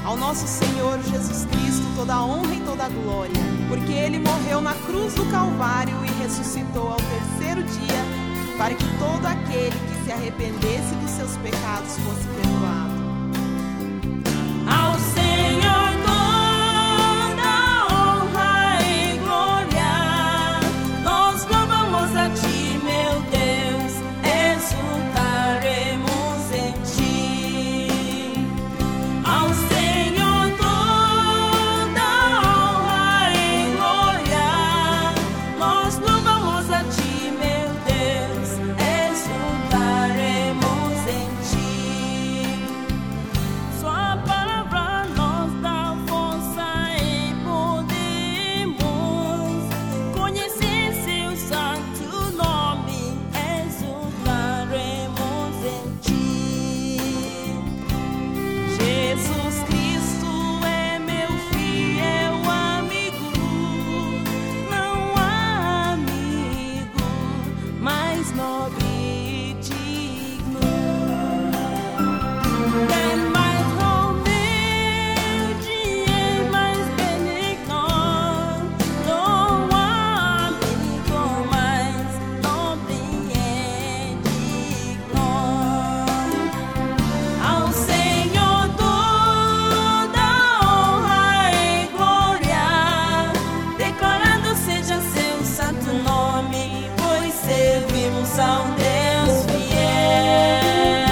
Ao nosso Senhor Jesus Cristo toda a honra e toda a glória, porque Ele morreu na cruz do Calvário e ressuscitou ao terceiro dia, para que todo aquele que se arrependesse dos seus pecados fosse perdoado. Ao Senhor toda honra e glória, nós louvamos a Ti, meu Deus, exultaremos em Ti. Ao Senhor toda honra e glória, nós louvamos a Ti, meu Deus, exultaremos em Ti. Sua palavra nos dá força e podemos conhecer Seu santo nome, exultaremos em Ti. Jesus Cristo é meu fiel amigo, não há amigo mais nobre e digno. É mais humilde e mais benigno, não há amigo mais nobre e digno. Ao Senhor toda honra e glória, declarando seja Seu santo nome, pois servimos a um Deus fiel.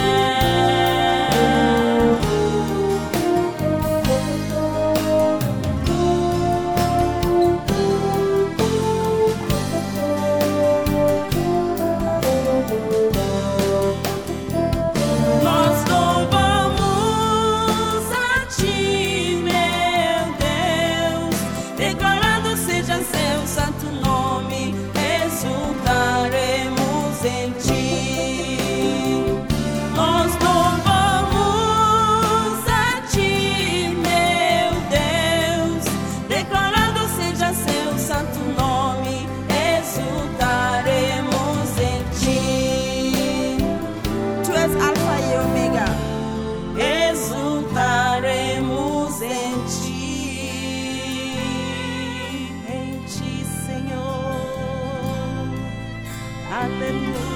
Nós louvamos a Ti, meu Deus, declarando seja Seu santo nome, exultaremos em Ti. Nós louvamos a Ti, meu Deus, declarando seja Seu santo nome, exultaremos em Ti. Tu és Alfa e Ômega, exultaremos em Ti, Senhor. Aleluia.